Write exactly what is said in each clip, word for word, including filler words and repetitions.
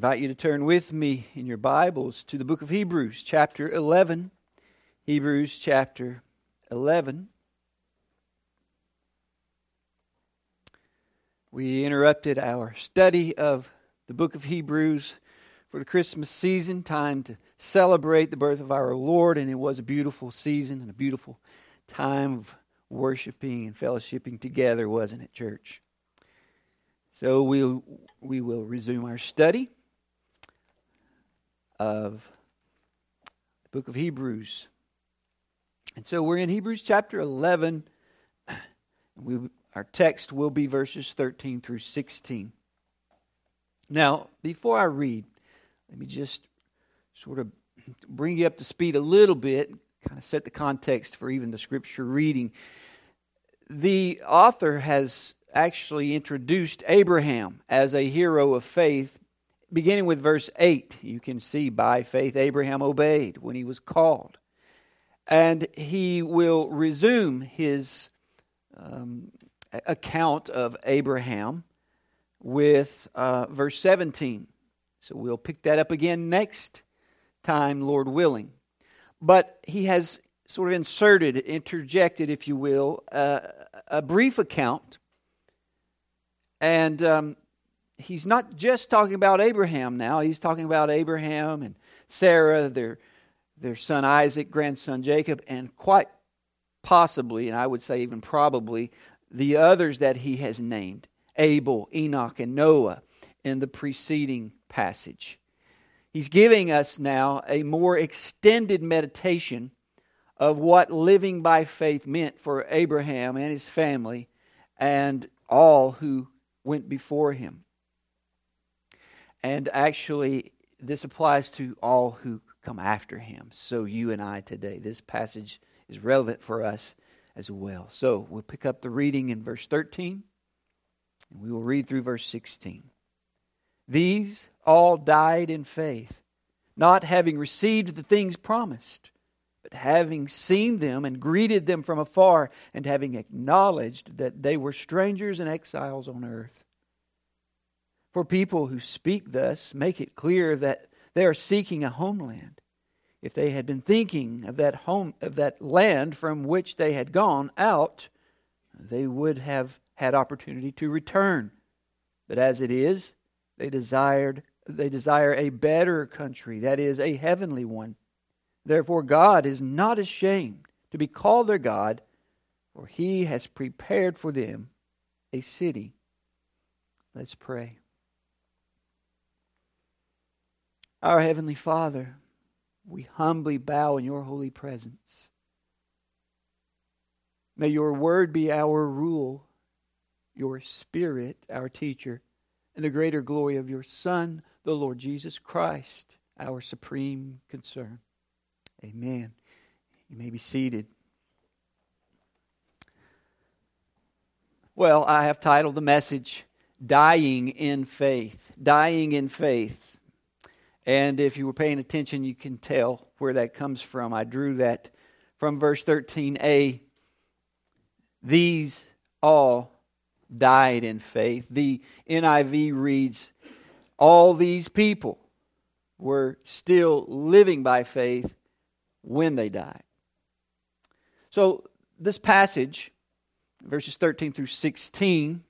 invite you to turn with me in your Bibles to the book of Hebrews, chapter eleven. Hebrews, chapter eleven. We interrupted our study of the book of Hebrews for the Christmas season, time to celebrate the birth of our Lord, and it was a beautiful season and a beautiful time of worshiping and fellowshipping together, wasn't it, church? So we'll, we will resume our study of the book of Hebrews. And so we're in Hebrews chapter eleven. We, our text will be verses thirteen through sixteen. Now, before I read, let me just sort of bring you up to speed a little bit, kind of set the context for even the scripture reading. The author has actually introduced Abraham as a hero of faith, beginning with verse eight. You can see, by faith Abraham obeyed when he was called. And he will resume his um, account of Abraham with uh, verse seventeen. So we'll pick that up again next time, Lord willing. But he has sort of inserted, interjected, if you will, uh, a brief account. And um, he's not just talking about Abraham now. He's talking about Abraham and Sarah, their, their son Isaac, grandson Jacob, and quite possibly, and I would say even probably, the others that he has named, Abel, Enoch, and Noah, in the preceding passage. He's giving us now a more extended meditation of what living by faith meant for Abraham and his family and all who went before him. And actually, this applies to all who come after him. So you and I today, this passage is relevant for us as well. So we'll pick up the reading in verse thirteen, and we will read through verse sixteen. These all died in faith, not having received the things promised, but having seen them and greeted them from afar, and having acknowledged that they were strangers and exiles on earth. For people who speak thus make it clear that they are seeking a homeland. If they had been thinking of that home, of that land from which they had gone out, they would have had opportunity to return. But as it is, they desired they desire a better country, that is, a heavenly one. Therefore, God is not ashamed to be called their God, for He has prepared for them a city. Let's pray. Our Heavenly Father, we humbly bow in your holy presence. May your word be our rule, your Spirit our teacher, and the greater glory of your Son, the Lord Jesus Christ, our supreme concern. Amen. You may be seated. Well, I have titled the message, Dying in Faith. Dying in Faith. And if you were paying attention, you can tell where that comes from. I drew that from verse thirteen a. These all died in faith. The N I V reads, all these people were still living by faith when they died. So this passage, verses thirteen through sixteen,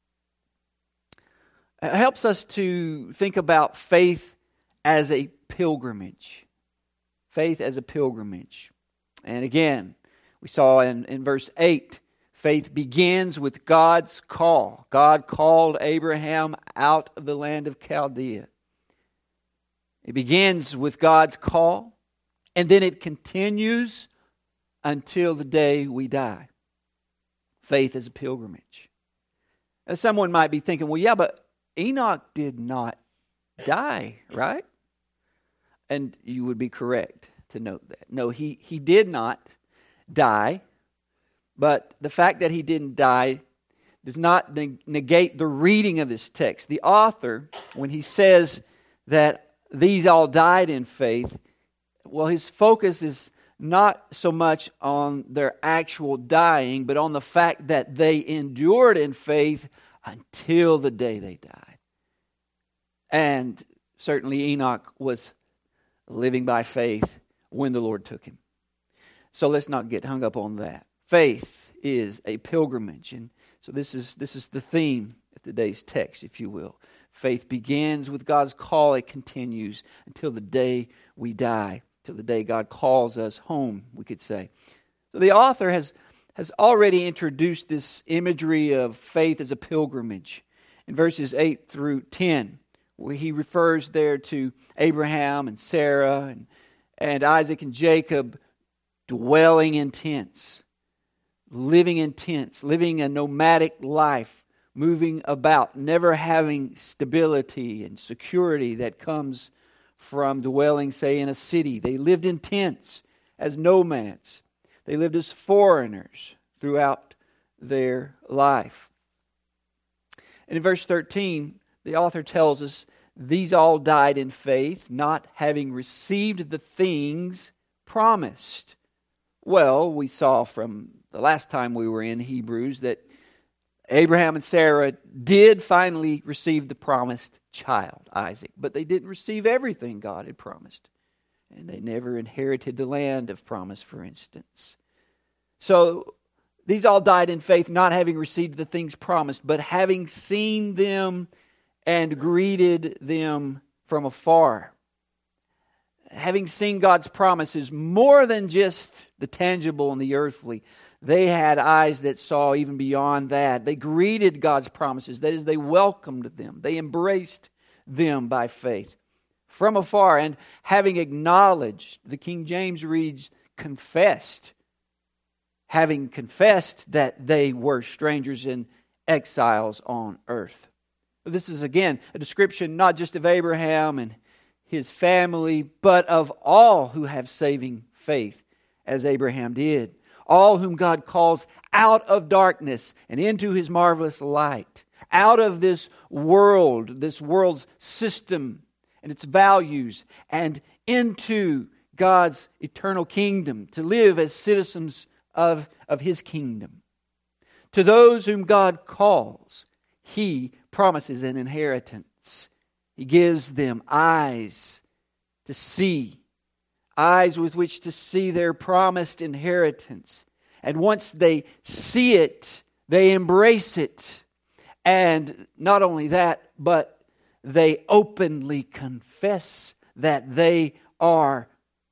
helps us to think about faith as a pilgrimage. Faith as a pilgrimage. And again, we saw in, in verse eight, faith begins with God's call. God called Abraham out of the land of Chaldea. It begins with God's call, and then it continues until the day we die. Faith is a pilgrimage. Now, someone might be thinking, well, yeah, but Enoch did not die, right? And you would be correct to note that. No, he, he did not die. But the fact that he didn't die does not negate the reading of this text. The author, when he says that these all died in faith, well, his focus is not so much on their actual dying, but on the fact that they endured in faith until the day they died. And certainly Enoch was living by faith when the Lord took him. So let's not get hung up on that. Faith is a pilgrimage. And so this is this is the theme of today's text, if you will. Faith begins with God's call. It continues until the day we die, till the day God calls us home, we could say. So the author has, has already introduced this imagery of faith as a pilgrimage in verses eight through ten, where he refers there to Abraham and Sarah and, and Isaac and Jacob dwelling in tents, living in tents, living a nomadic life, moving about, never having stability and security that comes from dwelling, say, in a city. They lived in tents as nomads. They lived as foreigners throughout their life. And in verse thirteen, the author tells us, these all died in faith, not having received the things promised. Well, we saw from the last time we were in Hebrews that Abraham and Sarah did finally receive the promised child, Isaac, but they didn't receive everything God had promised. And they never inherited the land of promise, for instance. So these all died in faith, not having received the things promised, but having seen them and greeted them from afar. Having seen God's promises more than just the tangible and the earthly. They had eyes that saw even beyond that. They greeted God's promises. That is, they welcomed them. They embraced them by faith from afar. And having acknowledged, the King James reads, confessed. Having confessed that they were strangers and exiles on earth. This is, again, a description not just of Abraham and his family, but of all who have saving faith, as Abraham did. All whom God calls out of darkness and into His marvelous light. Out of this world, this world's system and its values, and into God's eternal kingdom, to live as citizens of, of His kingdom. To those whom God calls, He promises an inheritance. He gives them eyes to see. Eyes with which to see their promised inheritance. And once they see it, they embrace it. And not only that, but they openly confess that they are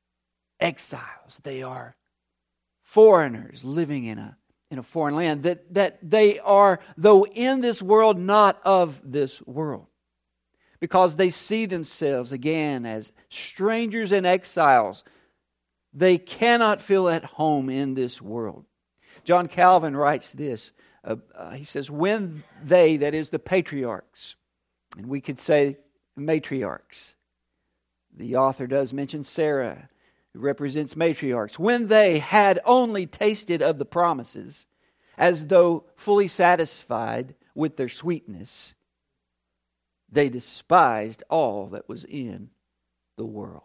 exiles. They are foreigners living in a, in a foreign land. That, that they are, though in this world, not of this world. Because they see themselves again as strangers and exiles. They cannot feel at home in this world. John Calvin writes this. Uh, uh, he says, when they, that is the patriarchs, and we could say matriarchs. The author does mention Sarah, who represents matriarchs. When they had only tasted of the promises, as though fully satisfied with their sweetness, they despised all that was in the world.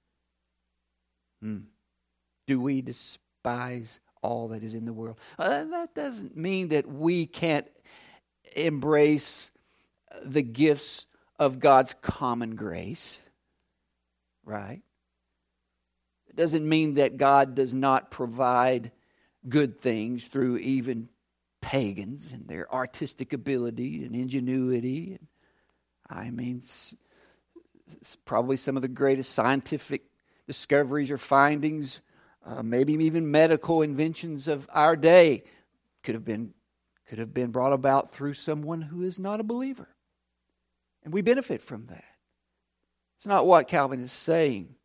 Hmm. Do we despise all that is in the world? Uh, that doesn't mean that we can't embrace the gifts of God's common grace. Right? It doesn't mean that God does not provide good things through even pagans and their artistic ability and ingenuity and I mean, it's, it's probably some of the greatest scientific discoveries or findings, uh, maybe even medical inventions of our day, could have been could have been brought about through someone who is not a believer, and we benefit from that. It's not what Calvin is saying,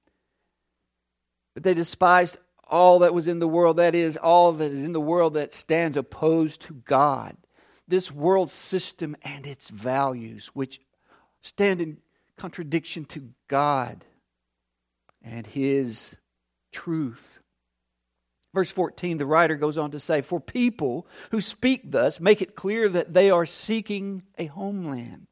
but they despised all that was in the world. That is, all that is in the world that stands opposed to God. This world system and its values, which stand in contradiction to God and His truth. Verse fourteen, the writer goes on to say, for people who speak thus make it clear that they are seeking a homeland.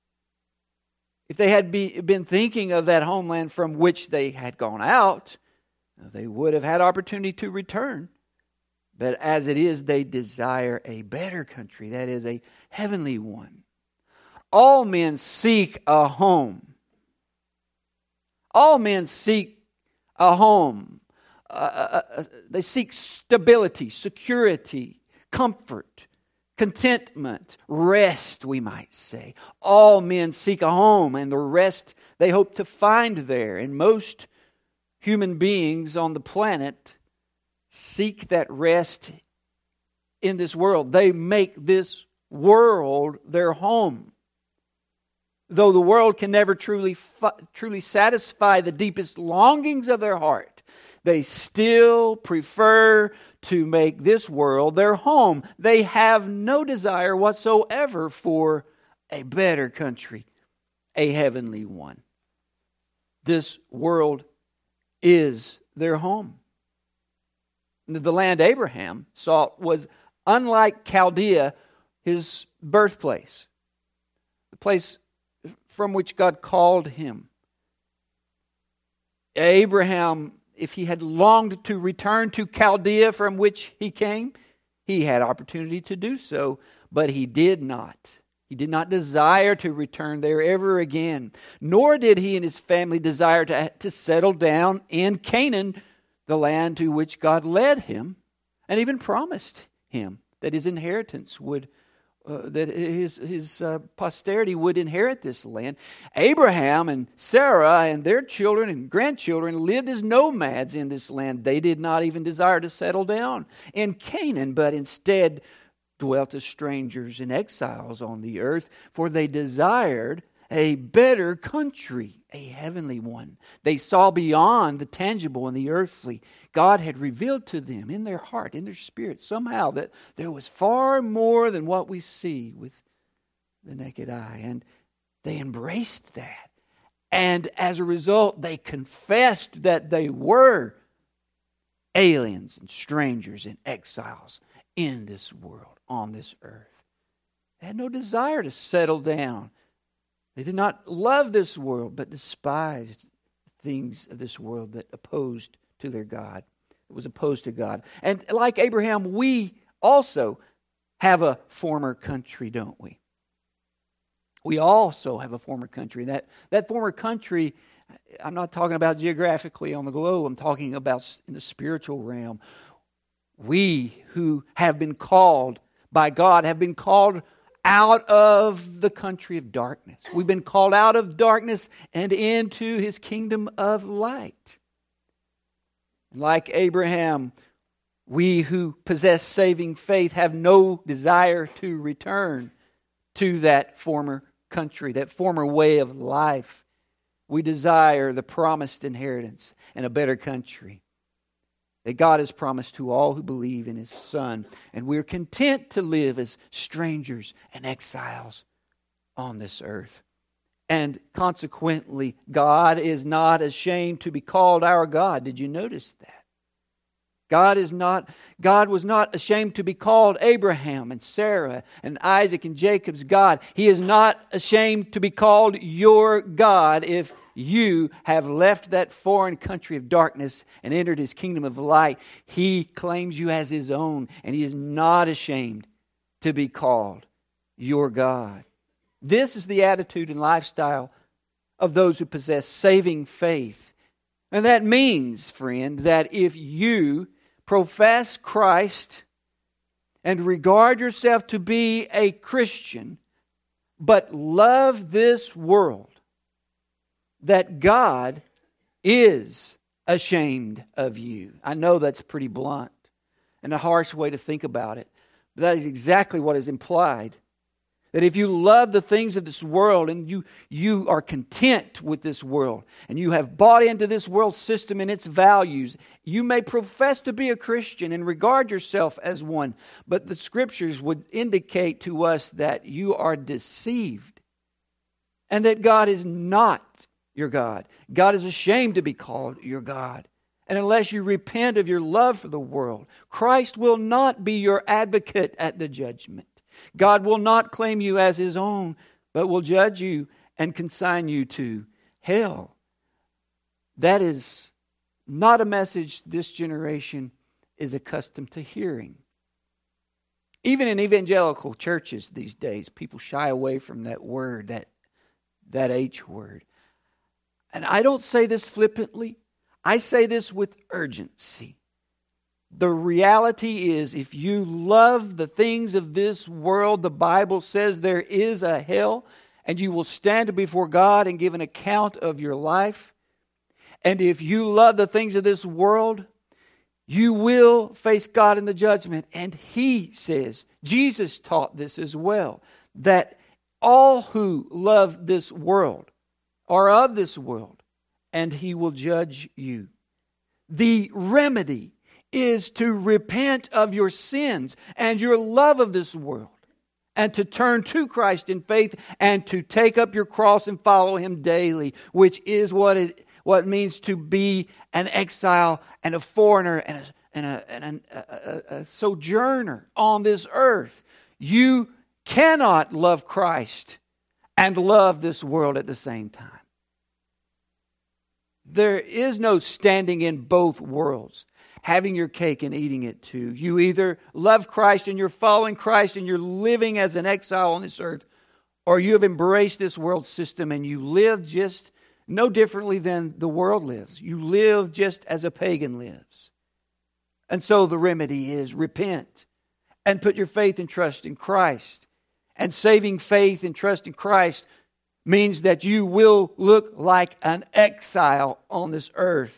If they had be, been thinking of that homeland from which they had gone out, they would have had opportunity to return. But as it is, they desire a better country, that is, a heavenly one. All men seek a home. All men seek a home. Uh, uh, uh, they seek stability, security, comfort, contentment, rest, we might say. All men seek a home, and the rest they hope to find there. And most human beings on the planet seek that rest in this world. They make this world their home. Though the world can never truly, truly satisfy the deepest longings of their heart, they still prefer to make this world their home. They have no desire whatsoever for a better country, a heavenly one. This world is their home. The land Abraham sought was unlike Chaldea, his birthplace, the place from which God called him. Abraham, if he had longed to return to Chaldea from which he came, he had opportunity to do so, but he did not. He did not desire to return there ever again, nor did he and his family desire to, to settle down in Canaan, the land to which God led him and even promised him that his inheritance would Uh, that his his uh, posterity would inherit this land. Abraham and Sarah and their children and grandchildren lived as nomads in this land. They did not even desire to settle down in Canaan, but instead dwelt as strangers and exiles on the earth, for they desired a better country, a heavenly one. They saw beyond the tangible and the earthly. God had revealed to them in their heart, in their spirit, somehow that there was far more than what we see with the naked eye. And they embraced that. And as a result, they confessed that they were aliens and strangers and exiles in this world, on this earth. They had no desire to settle down. They did not love this world, but despised things of this world that opposed to their God. It was opposed to God. And like Abraham, we also have a former country, don't we? We also have a former country. That, that former country, I'm not talking about geographically on the globe. I'm talking about in the spiritual realm. We who have been called by God have been called out of the country of darkness. We've been called out of darkness and into His kingdom of light. Like Abraham, we who possess saving faith have no desire to return to that former country, that former way of life. We desire the promised inheritance and a better country that God has promised to all who believe in His Son. And we're content to live as strangers and exiles on this earth. And consequently, God is not ashamed to be called our God. Did you notice that? God is not, God was not ashamed to be called Abraham and Sarah and Isaac and Jacob's God. He is not ashamed to be called your God if you have left that foreign country of darkness and entered His kingdom of light. He claims you as His own, and He is not ashamed to be called your God. This is the attitude and lifestyle of those who possess saving faith. And that means, friend, that if you profess Christ and regard yourself to be a Christian, but love this world, that God is ashamed of you. I know that's pretty blunt and a harsh way to think about it, but that is exactly what is implied. That if you love the things of this world and you, you are content with this world and you have bought into this world system and its values, you may profess to be a Christian and regard yourself as one, but the Scriptures would indicate to us that you are deceived and that God is not your God. God is ashamed to be called your God. And unless you repent of your love for the world, Christ will not be your advocate at the judgment. God will not claim you as His own, but will judge you and consign you to hell. That is not a message this generation is accustomed to hearing. Even in evangelical churches these days, people shy away from that word, that, that H word. And I don't say this flippantly. I say this with urgency. The reality is, if you love the things of this world, the Bible says there is a hell, and you will stand before God and give an account of your life. And if you love the things of this world, you will face God in the judgment. And He says, Jesus taught this as well, that all who love this world are of this world, and He will judge you. The remedy is to repent of your sins and your love of this world, and to turn to Christ in faith, and to take up your cross and follow Him daily, which is what it what it means to be an exile and a foreigner and a, and a, and a, a, a sojourner on this earth. You cannot love Christ and love this world at the same time. There is no standing in both worlds, having your cake and eating it too. You either love Christ and you're following Christ and you're living as an exile on this earth, or you have embraced this world system and you live just no differently than the world lives. You live just as a pagan lives. And so the remedy is repent and put your faith and trust in Christ. And saving faith and trust in Christ means that you will look like an exile on this earth.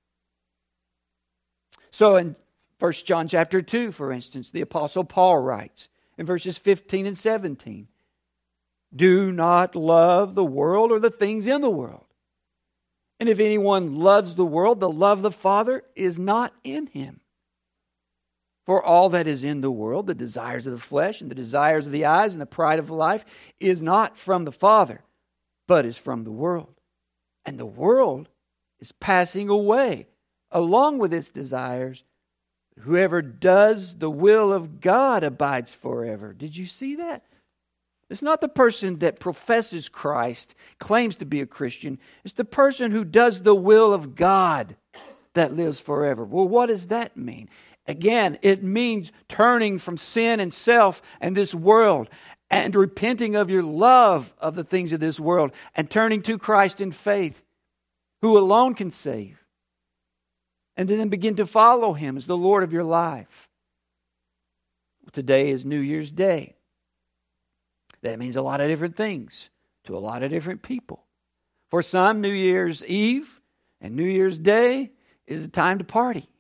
So in First John chapter two, for instance, the Apostle Paul writes in verses fifteen and seventeen, do not love the world or the things in the world. And if anyone loves the world, the love of the Father is not in him. For all that is in the world, the desires of the flesh and the desires of the eyes and the pride of life, is not from the Father, but is from the world. And the world is passing away along with its desires. Whoever does the will of God abides forever. Did you see that? It's not the person that professes Christ, claims to be a Christian. It's the person who does the will of God that lives forever. Well, what does that mean? Again, it means turning from sin and self and this world, and repenting of your love of the things of this world, and turning to Christ in faith, who alone can save. And then begin to follow Him as the Lord of your life. Today is New Year's Day. That means a lot of different things to a lot of different people. For some, New Year's Eve and New Year's Day is a time to party.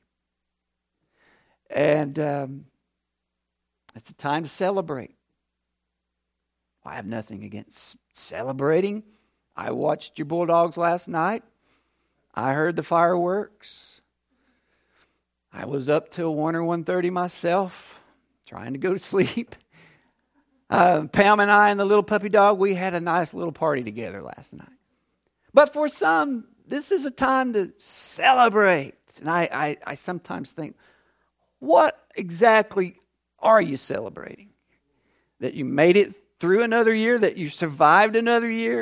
And um, it's a time to celebrate. I have nothing against celebrating. I watched your Bulldogs last night. I heard the fireworks. I was up till one or one thirty myself, trying to go to sleep. Uh, Pam and I and the little puppy dog, we had a nice little party together last night. But for some, this is a time to celebrate. And I, I, I sometimes think, what exactly are you celebrating? That you made it through another year? That you survived another year?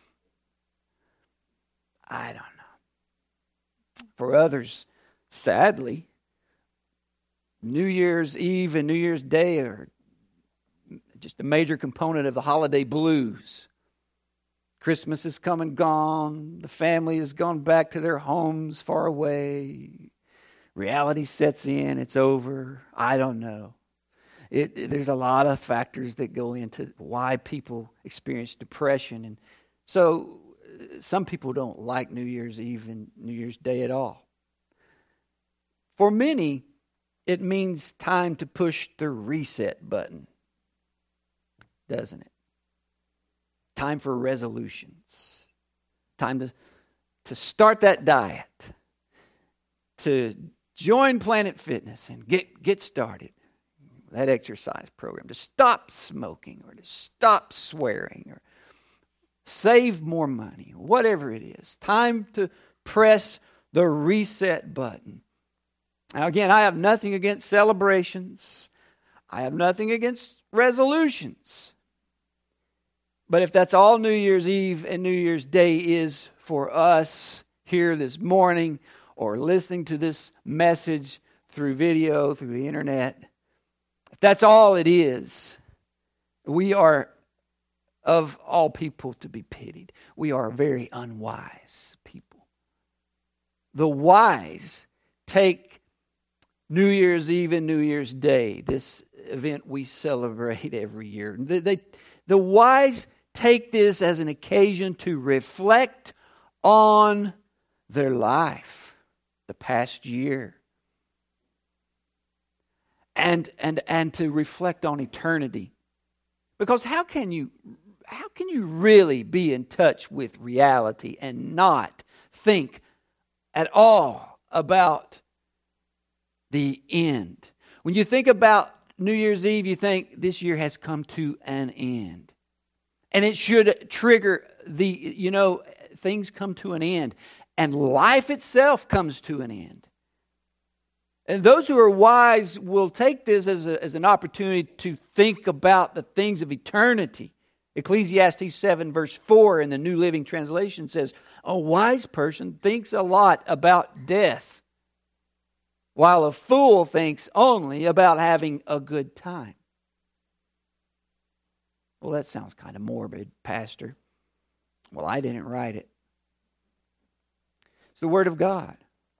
I don't know. For others, sadly, New Year's Eve and New Year's Day are just a major component of the holiday blues. Christmas has come and gone. The family has gone back to their homes far away. Reality sets in. It's over. I don't know. It, it, there's a lot of factors that go into why people experience depression. And so some people don't like New Year's Eve and New Year's Day at all. For many, it means time to push the reset button, doesn't it? Time for resolutions. Time to, to start that diet. To join Planet Fitness and get, get started. That exercise program. To stop smoking or to stop swearing or save more money. Whatever it is. Time to press the reset button. Now again, I have nothing against celebrations. I have nothing against resolutions. But if that's all New Year's Eve and New Year's Day is for us here this morning, or listening to this message through video, through the internet, if that's all it is, we are of all people to be pitied. We are very unwise people. The wise take New Year's Eve and New Year's Day, this event we celebrate every year. They, they, the wise take this as an occasion to reflect on their life, the past year, and and and to reflect on eternity. Because how can you how can you really be in touch with reality and not think at all about the end? When you think about New Year's Eve, you think this year has come to an end. And it should trigger the, you know, things come to an end. And life itself comes to an end. And those who are wise will take this as, a, as an opportunity to think about the things of eternity. Ecclesiastes seven verse four in the New Living Translation says, a wise person thinks a lot about death, while a fool thinks only about having a good time. Well, that sounds kind of morbid, Pastor. Well, I didn't write it. It's the Word of God.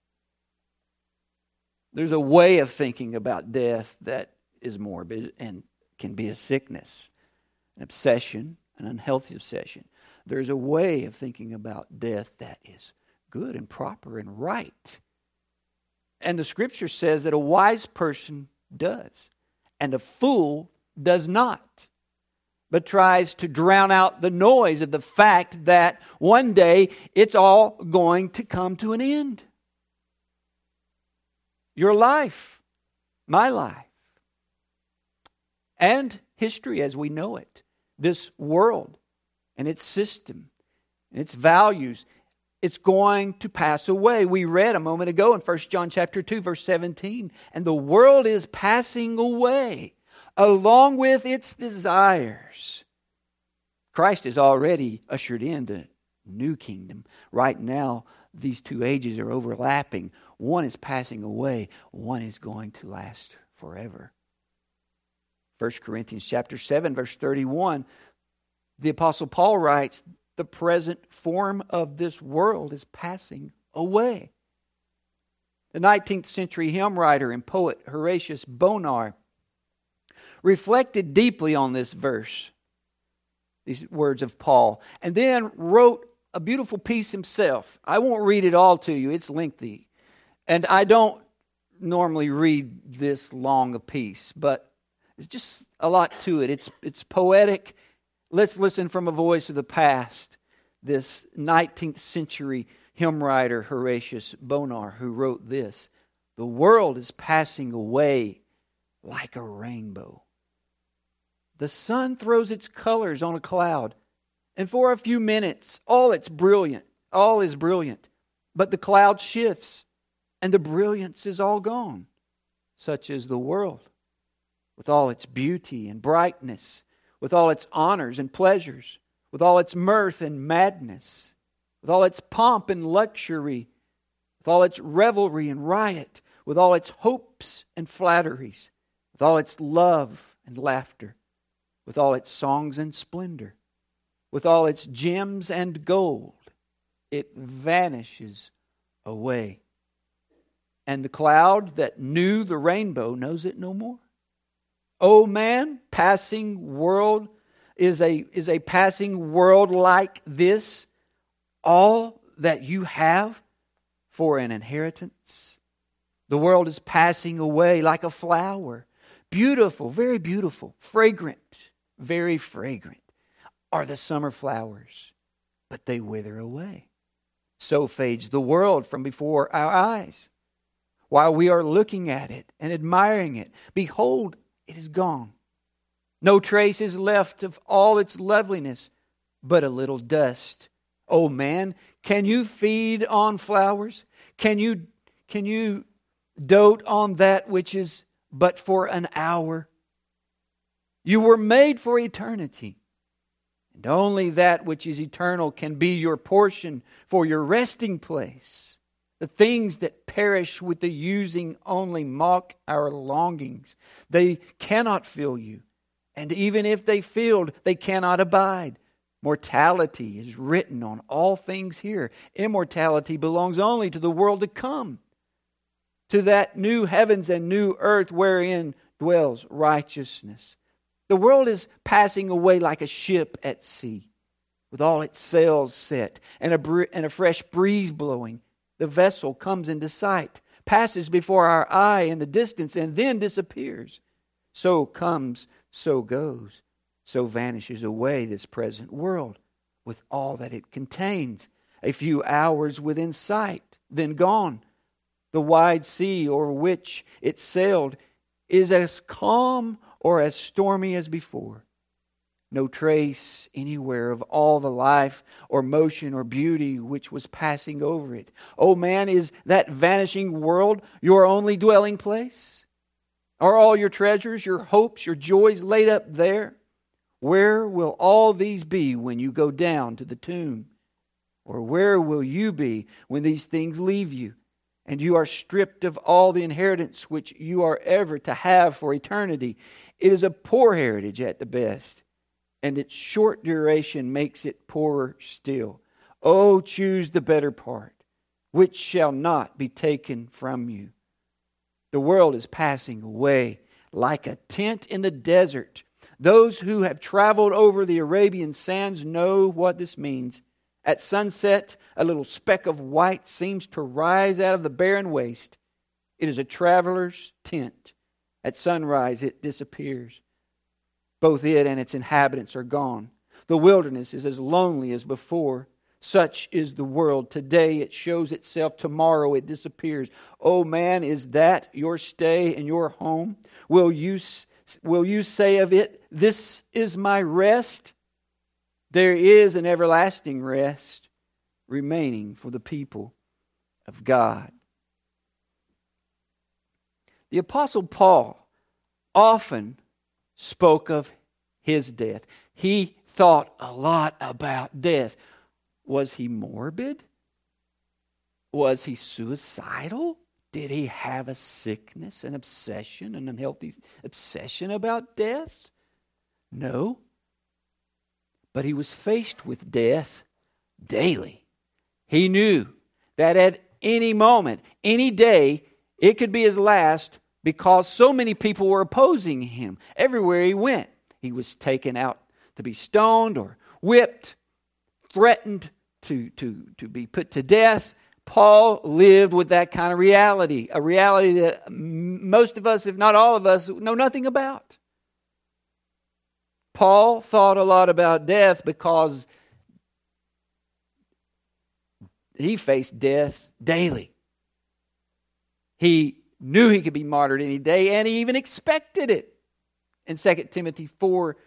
There's a way of thinking about death that is morbid and can be a sickness, an obsession, an unhealthy obsession. There's a way of thinking about death that is good and proper and right. And the Scripture says that a wise person does, and a fool does not, but tries to drown out the noise of the fact that one day it's all going to come to an end. Your life, my life, and history as we know it, this world and its system and its values, it's going to pass away. We read a moment ago in First John chapter two, verse seventeen, and the world is passing away along with its desires. Christ has already ushered in the new kingdom. Right now, these two ages are overlapping. One is passing away. One is going to last forever. First Corinthians chapter seven, verse thirty-one, the Apostle Paul writes, the present form of this world is passing away. The nineteenth century hymn writer and poet Horatius Bonar reflected deeply on this verse, these words of Paul, and then wrote a beautiful piece himself. I won't read it all to you, it's lengthy. And I don't normally read this long a piece, but there's just a lot to it. It's, it's poetic. Let's listen from a voice of the past. This nineteenth century hymn writer Horatius Bonar, who wrote this: the world is passing away like a rainbow. The sun throws its colors on a cloud, and for a few minutes, all it's brilliant, all is brilliant. But the cloud shifts, and the brilliance is all gone. Such is the world, with all its beauty and brightness, with all its honors and pleasures, with all its mirth and madness, with all its pomp and luxury, with all its revelry and riot, with all its hopes and flatteries, with all its love and laughter, with all its songs and splendor, with all its gems and gold, it vanishes away. And the cloud that knew the rainbow knows it no more. O man, passing world, is a, is a passing world like this all that you have for an inheritance? The world is passing away like a flower. Beautiful, very beautiful, fragrant, very fragrant are the summer flowers, but they wither away. So fades the world from before our eyes. While we are looking at it and admiring it, behold, it is gone. No trace is left of all its loveliness, but a little dust. Oh man, can you feed on flowers? Can you, can you dote on that which is but for an hour? You were made for eternity, and only that which is eternal can be your portion for your resting place. The things that perish with the using only mock our longings. They cannot fill you, And even if they filled, they cannot abide. Mortality is written on all things here. Immortality belongs only to the world to come, to that new heavens and new earth wherein dwells righteousness. The world is passing away like a ship at sea, with all its sails set and a, br- and a fresh breeze blowing. The vessel comes into sight, passes before our eye in the distance, and then disappears. So comes, so goes, so vanishes away this present world with all that it contains. A few hours within sight, then gone. The wide sea o'er which it sailed is as calm or as stormy as before. No trace anywhere of all the life or motion or beauty which was passing over it. O man, is that vanishing world your only dwelling place? Are all your treasures, your hopes, your joys laid up there? Where will all these be when you go down to the tomb? Or where will you be when these things leave you, and you are stripped of all the inheritance which you are ever to have for eternity? It is a poor heritage at the best, and its short duration makes it poorer still. Oh, choose the better part, which shall not be taken from you. The world is passing away like a tent in the desert. Those who have traveled over the Arabian sands know what this means. At sunset, a little speck of white seems to rise out of the barren waste. It is a traveler's tent. At sunrise, it disappears. Both it and its inhabitants are gone. The wilderness is as lonely as before. Such is the world. Today it shows itself. Tomorrow it disappears. Oh man, is that your stay and your home? Will you, will you say of it, this is my rest? There is an everlasting rest remaining for the people of God. The Apostle Paul often spoke of his death. He thought a lot about death. Was he morbid? Was he suicidal? Did he have a sickness, an obsession, an unhealthy obsession about death? No. But he was faced with death daily. He knew that at any moment, any day, it could be his last because so many people were opposing him. Everywhere he went, he was taken out to be stoned or whipped, threatened to, to, to be put to death. Paul lived with that kind of reality, a reality that most of us, if not all of us, know nothing about. Paul thought a lot about death because he faced death daily. He knew he could be martyred any day, and he even expected it. In Second Timothy four,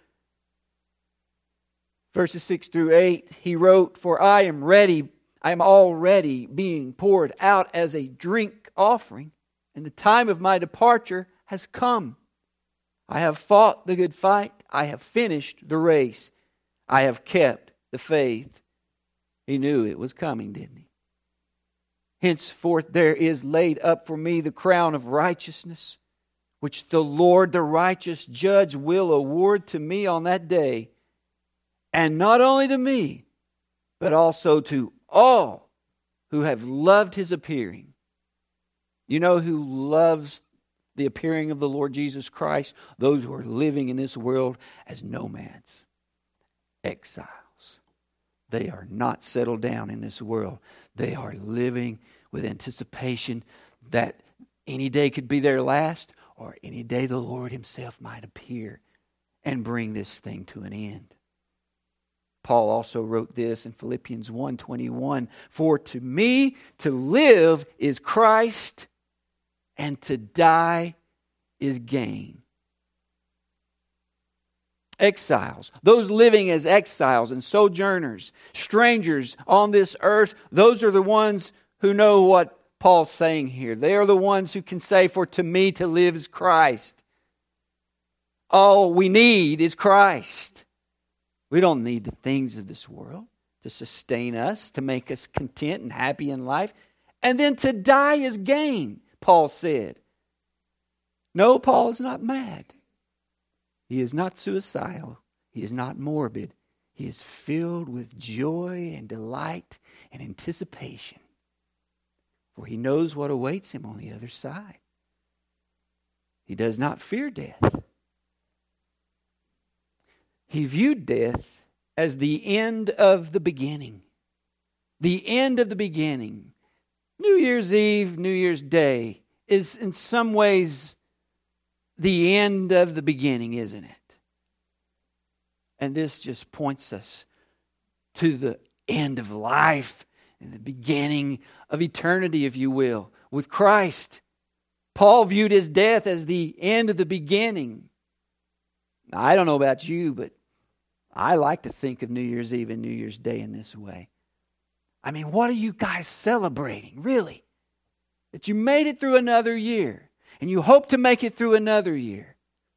verses six through eight, he wrote, "For I am ready, I am already being poured out as a drink offering, and the time of my departure has come. I have fought the good fight. I have finished the race. I have kept the faith." He knew it was coming, didn't he? "Henceforth there is laid up for me the crown of righteousness, which the Lord, the righteous judge, will award to me on that day. And not only to me, but also to all who have loved His appearing." You know who loves the appearing of the Lord Jesus Christ? Those who are living in this world as nomads, exiles. They are not settled down in this world. They are living with anticipation that any day could be their last, or any day the Lord Himself might appear and bring this thing to an end. Paul also wrote this in Philippians one twenty-one, "For to me to live is Christ, and to die is gain." Exiles, those living as exiles and sojourners, strangers on this earth, those are the ones who know what Paul's saying here. They are the ones who can say, "For to me to live is Christ." All we need is Christ. We don't need the things of this world to sustain us, to make us content and happy in life. And then to die is gain, Paul said. No, Paul is not mad. He is not suicidal. He is not morbid. He is filled with joy and delight and anticipation. For he knows what awaits him on the other side. He does not fear death. He viewed death as the end of the beginning. The end of the beginning. New Year's Eve, New Year's Day is in some ways the end of the beginning, isn't it? And this just points us to the end of life and the beginning of eternity, if you will, with Christ. Paul viewed his death as the end of the beginning. Now, I don't know about you, but I like to think of New Year's Eve and New Year's Day in this way. I mean, what are you guys celebrating, really? That you made it through another year, and you hope to make it through another year.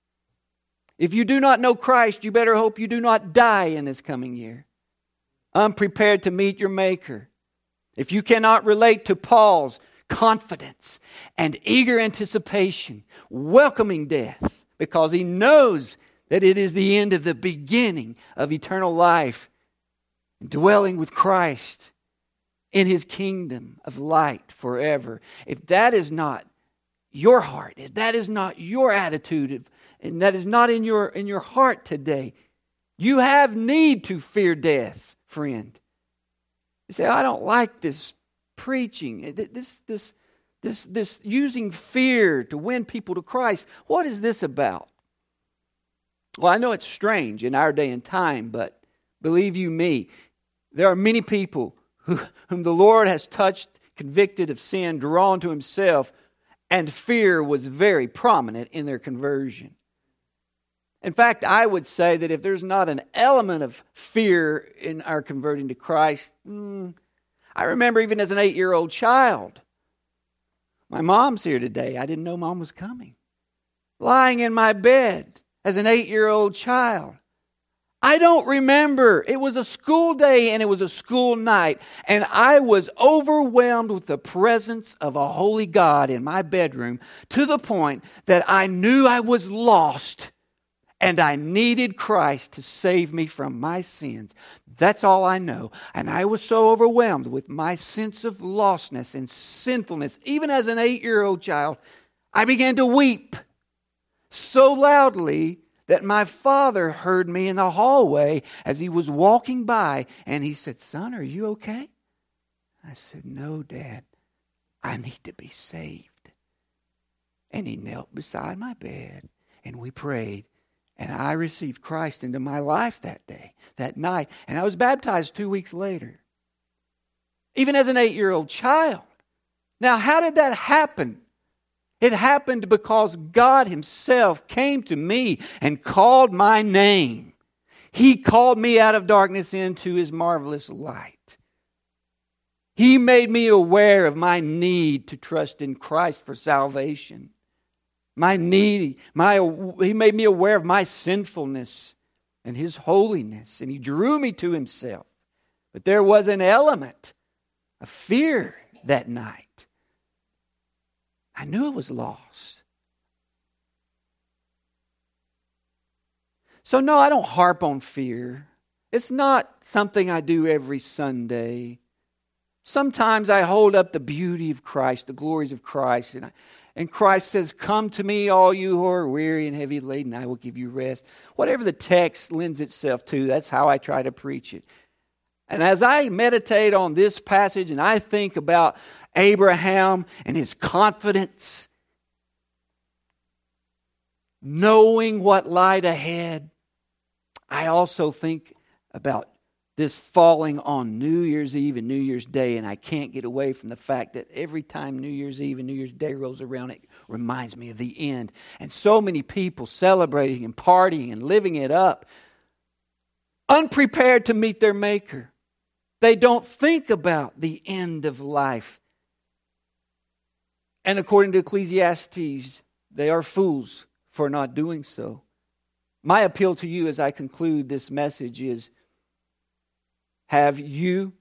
If you do not know Christ, you better hope you do not die in this coming year, unprepared to meet your Maker. If you cannot relate to Paul's confidence and eager anticipation, welcoming death, because he knows that it is the end of the beginning of eternal life, dwelling with Christ in His kingdom of light forever. If that is not your heart, if that is not your attitude, if, and that is not in your, in your heart today, you have need to fear death, friend. You say, I don't like this preaching, this, this, this, this using fear to win people to Christ. What is this about? Well, I know it's strange in our day and time, but believe you me, there are many people who, whom the Lord has touched, convicted of sin, drawn to Himself, and fear was very prominent in their conversion. In fact, I would say that if there's not an element of fear in our converting to Christ, hmm, I remember even as an eight-year-old child, my mom's here today. I didn't know Mom was coming. Lying in my bed as an eight-year-old child. I don't remember. It was a school day and it was a school night. And I was overwhelmed with the presence of a holy God in my bedroom to the point that I knew I was lost and I needed Christ to save me from my sins. That's all I know. And I was so overwhelmed with my sense of lostness and sinfulness, even as an eight-year-old child, I began to weep so loudly that my father heard me in the hallway as he was walking by, and he said, "Son, are you okay?" I said, "No, Dad, I need to be saved." And he knelt beside my bed, and we prayed, and I received Christ into my life that day, that night, and I was baptized two weeks later, even as an eight-year-old child. Now, how did that happen? It happened because God Himself came to me and called my name. He called me out of darkness into His marvelous light. He made me aware of my need to trust in Christ for salvation. My need, my, He made me aware of my sinfulness and His holiness, and He drew me to Himself. But there was an element of fear that night. I knew it was lost. So no, I don't harp on fear. It's not something I do every Sunday. Sometimes I hold up the beauty of Christ, the glories of Christ, and, I, and Christ says, "Come to me, all you who are weary and heavy laden, I will give you rest." Whatever the text lends itself to, that's how I try to preach it. And as I meditate on this passage and I think about Abraham and his confidence, knowing what lied ahead, I also think about this falling on New Year's Eve and New Year's Day, and I can't get away from the fact that every time New Year's Eve and New Year's Day rolls around, it reminds me of the end. And so many people celebrating and partying and living it up, unprepared to meet their Maker. They don't think about the end of life. And according to Ecclesiastes, they are fools for not doing so. My appeal to you as I conclude this message is, have you,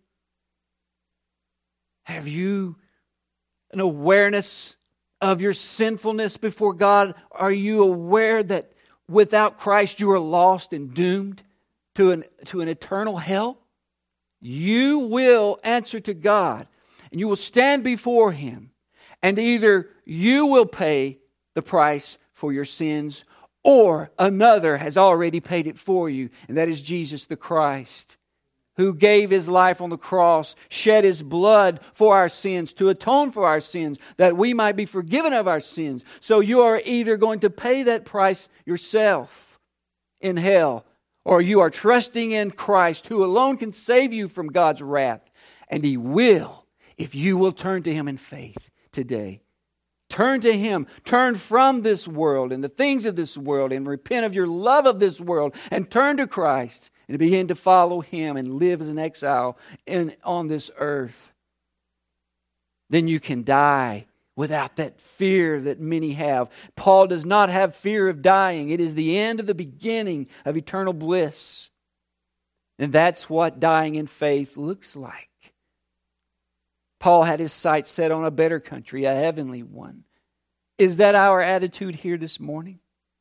have you an awareness of your sinfulness before God? Are you aware that without Christ you are lost and doomed to an, to an eternal hell, you will answer to God and you will stand before Him, and either you will pay the price for your sins or another has already paid it for you, and that is Jesus the Christ, who gave His life on the cross, shed His blood for our sins, to atone for our sins, that we might be forgiven of our sins. So you are either going to pay that price yourself in hell, or you are trusting in Christ, who alone can save you from God's wrath. And He will, if you will turn to Him in faith today. Turn to Him. Turn from this world and the things of this world, and repent of your love of this world, and turn to Christ and begin to follow Him and live as an exile in, on this earth. Then you can die without that fear that many have. Paul does not have fear of dying. It is the end of the beginning of eternal bliss. And that's what dying in faith looks like. Paul had his sights set on a better country, a heavenly one. Is that our attitude here this morning?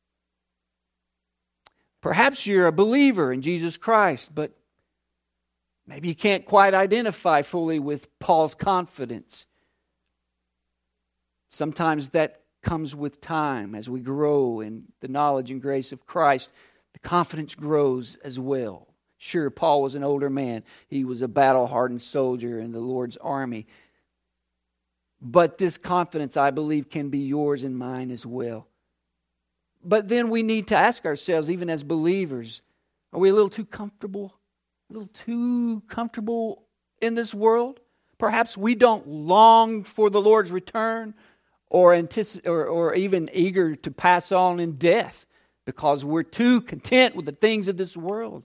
Perhaps you're a believer in Jesus Christ, but maybe you can't quite identify fully with Paul's confidence. Sometimes that comes with time. As we grow in the knowledge and grace of Christ, the confidence grows as well. Sure, Paul was an older man. He was a battle-hardened soldier in the Lord's army. But this confidence, I believe, can be yours and mine as well. But then we need to ask ourselves, even as believers, are we a little too comfortable? A little too comfortable in this world? Perhaps we don't long for the Lord's return, or, anticip- or, or even eager to pass on in death, because we're too content with the things of this world.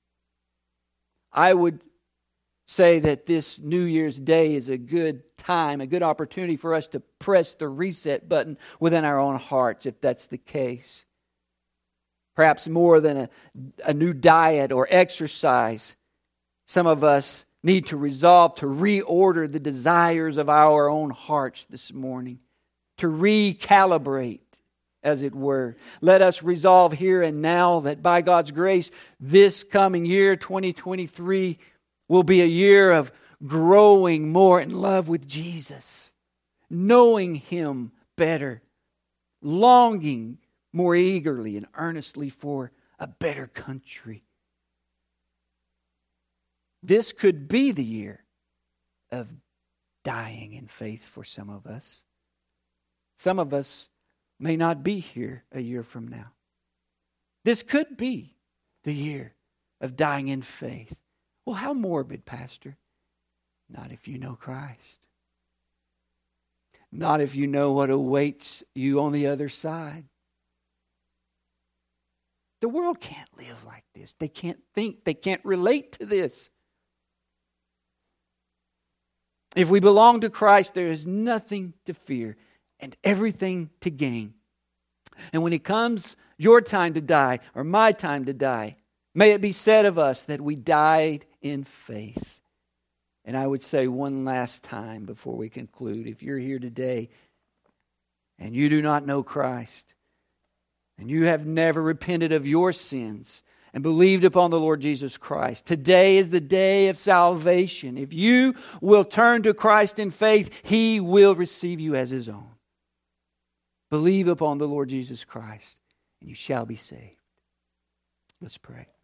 I would say that this New Year's Day is a good time, a good opportunity for us to press the reset button within our own hearts, if that's the case. Perhaps more than a, a new diet or exercise, some of us need to resolve to reorder the desires of our own hearts this morning, to recalibrate, as it were. Let us resolve here and now that by God's grace, this coming year, twenty twenty-three, will be a year of growing more in love with Jesus, knowing Him better, longing more eagerly and earnestly for a better country. This could be the year of dying in faith for some of us. Some of us may not be here a year from now. This could be the year of dying in faith. Well, how morbid, Pastor? Not if you know Christ. Not if you know what awaits you on the other side. The world can't live like this. They can't think. They can't relate to this. If we belong to Christ, there is nothing to fear and everything to gain. And when it comes your time to die, or my time to die, may it be said of us that we died in faith. And I would say one last time before we conclude, if you're here today and you do not know Christ, and you have never repented of your sins and believed upon the Lord Jesus Christ, today is the day of salvation. If you will turn to Christ in faith, He will receive you as His own. Believe upon the Lord Jesus Christ, and you shall be saved. Let's pray.